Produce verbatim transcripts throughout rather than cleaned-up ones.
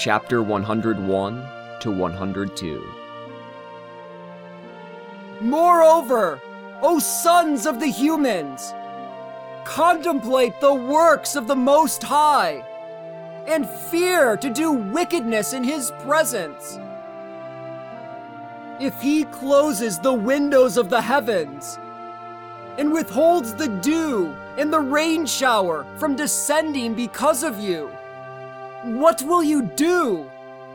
chapter one hundred one to one hundred two. Moreover, O sons of the humans, contemplate the works of the Most High, and fear to do wickedness in His presence. If He closes the windows of the heavens, and withholds the dew and the rain shower from descending because of you, what will you do?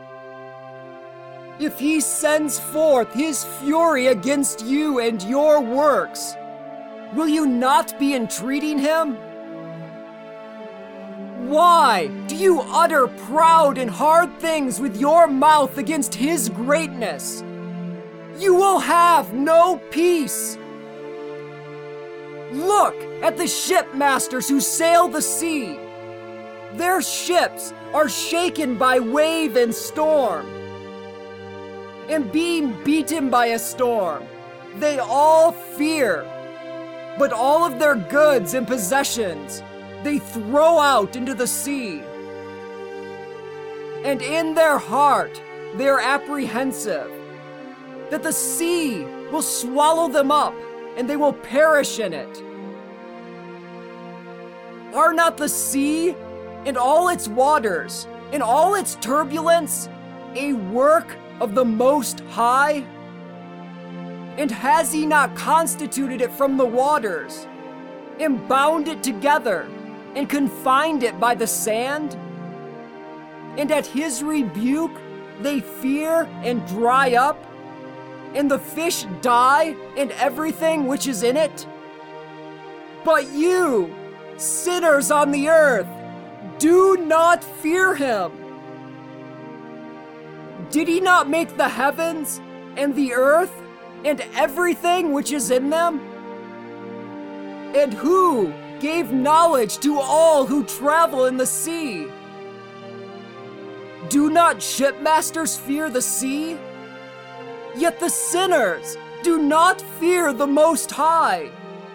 If He sends forth His fury against you and your works, will you not be entreating Him? Why do you utter proud and hard things with your mouth against His greatness? You will have no peace. Look at the shipmasters who sail the sea. Their ships are shaken by wave and storm. And being beaten by a storm, they all fear. But all of their goods and possessions they throw out into the sea. And in their heart they are apprehensive that the sea will swallow them up and they will perish in it. Are not the sea and all its waters and all its turbulence a work of the Most High? And has He not constituted it from the waters, and bound it together, and confined it by the sand? And at His rebuke they fear and dry up, and the fish die, and everything which is in it? But you, sinners on the earth, do not fear Him. Did He not make the heavens, and the earth, and everything which is in them? And who gave knowledge to all who travel in the sea? Do not shipmasters fear the sea? Yet the sinners do not fear the Most High.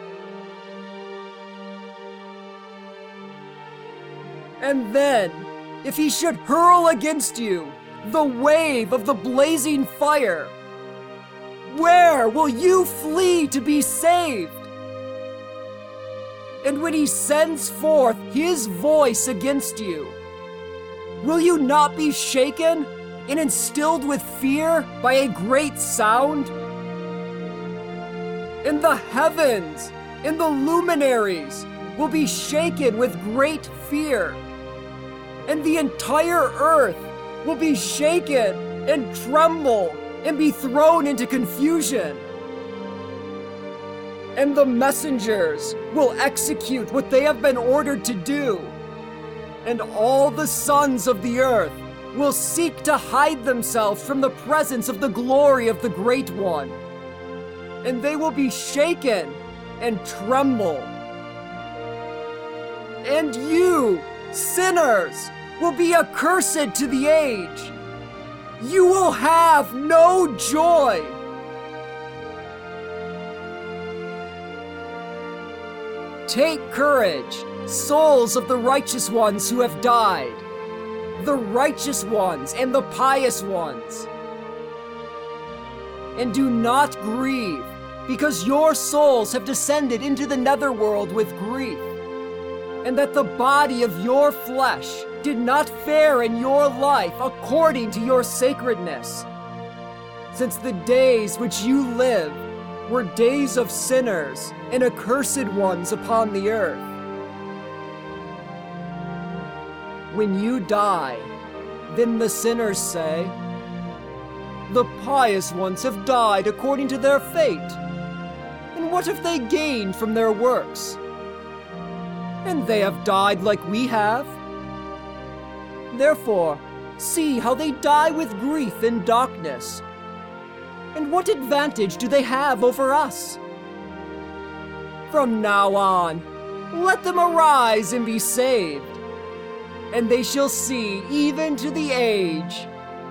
And then, if He should hurl against you the wave of the blazing fire, where will you flee to be saved? And when He sends forth His voice against you, will you not be shaken and instilled with fear by a great sound? And the heavens and the luminaries will be shaken with great fear, and the entire earth will be shaken and tremble and be thrown into confusion. And the messengers will execute what they have been ordered to do, and all the sons of the earth will seek to hide themselves from the presence of the glory of the Great One, and they will be shaken and tremble. And you, sinners, will be accursed to the age. You will have no joy. Take courage, souls of the righteous ones who have died, the righteous ones and the pious ones. And do not grieve, because your souls have descended into the netherworld with grief, and that the body of your flesh did not fare in your life according to your sacredness, since the days which you lived were days of sinners and accursed ones upon the earth. When you die, then the sinners say, "The pious ones have died according to their fate, and what have they gained from their works? And they have died like we have. Therefore, see how they die with grief and darkness. And what advantage do they have over us? From now on, let them arise and be saved, and they shall see even to the age.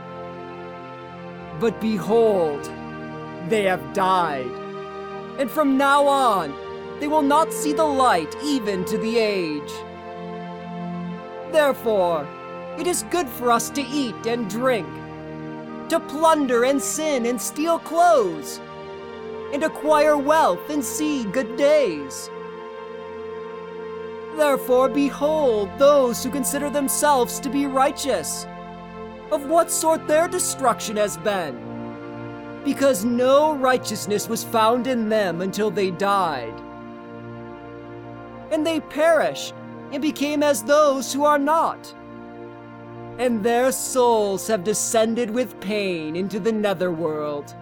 But behold, they have died, and from now on they will not see the light even to the age. Therefore, It is good for us to eat and drink, to plunder and sin and steal clothes, and acquire wealth and see good days. Therefore, behold those who consider themselves to be righteous, of what sort their destruction has been, because no righteousness was found in them until they died. And they perished and became as those who are not, and their souls have descended with pain into the netherworld.